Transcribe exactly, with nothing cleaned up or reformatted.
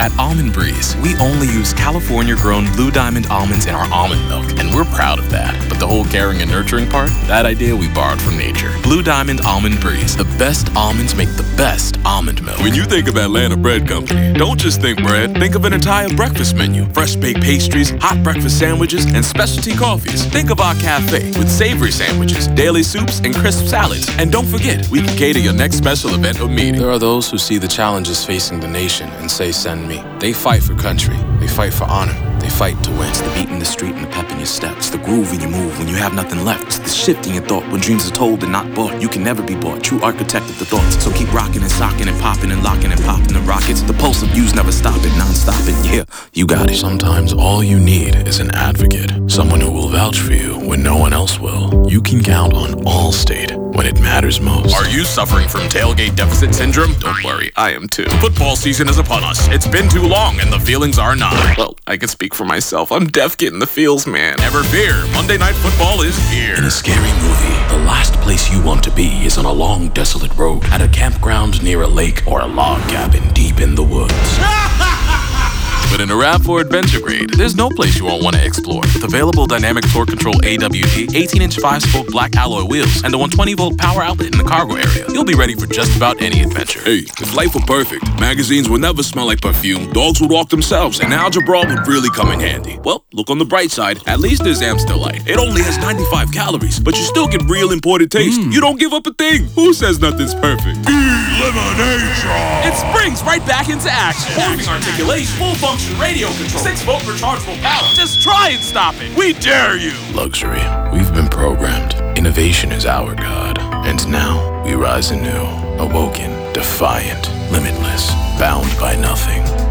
At Almond Breeze, we only use California-grown Blue Diamond almonds in our almond milk, and we're proud of that. But the whole caring and nurturing part, that idea we borrowed from nature. Blue Diamond Almond Breeze. The best almonds make the best almond milk. When you think of Atlanta Bread Company, don't just think bread. Think of an entire breakfast menu. Fresh baked pastries, hot breakfast sandwiches, and specialty coffees. Think of our cafe with savory sandwiches, daily soups, and crisp salads. And don't forget, we can cater your next special event or meeting. There are those who see the challenges facing the nation and say, send me. They fight for country. They fight for honor. They fight to win. It's the beat in the street and the pep in your step. It's the groove in your move when you have nothing left. It's the shift in your thought when dreams are told and not bought. You can never be bought. True architect of the thoughts. So keep rocking and socking and popping and locking and popping the rockets. The pulse of you's never stopping, non-stopping. Yeah, you got it. Sometimes all you need is an advocate. Someone who will vouch for you when no one else will. You can count on Allstate when it matters most. Are you suffering from tailgate deficit syndrome? Don't worry, I am too. Football season is upon us. It's been too long and the feelings are not. Well, I can speak for myself. I'm deaf getting the feels, man. Never fear. Monday Night Football is here. In a scary movie, the last place you want to be is on a long, desolate road, at a campground near a lake, or a log cabin deep in the woods. But in a RAV four Adventure Grade, there's no place you won't want to explore. With available dynamic torque control A W D, eighteen inch five spoke black alloy wheels, and a one hundred twenty volt power outlet in the cargo area, you'll be ready for just about any adventure. Hey, if life were perfect, magazines would never smell like perfume, dogs would walk themselves, and algebra would really come in handy. Well, look on the bright side. At least there's Amstel Light. It only has ninety-five calories, but you still get real imported taste. Mm. You don't give up a thing. Who says nothing's perfect? Elimination! It springs right back into action. Morphing articulation, full function radio control, six volt rechargeable power. Just try and stop it. We dare you. Luxury. We've been programmed. Innovation is our god. And now we rise anew, awoken, defiant, limitless, bound by nothing.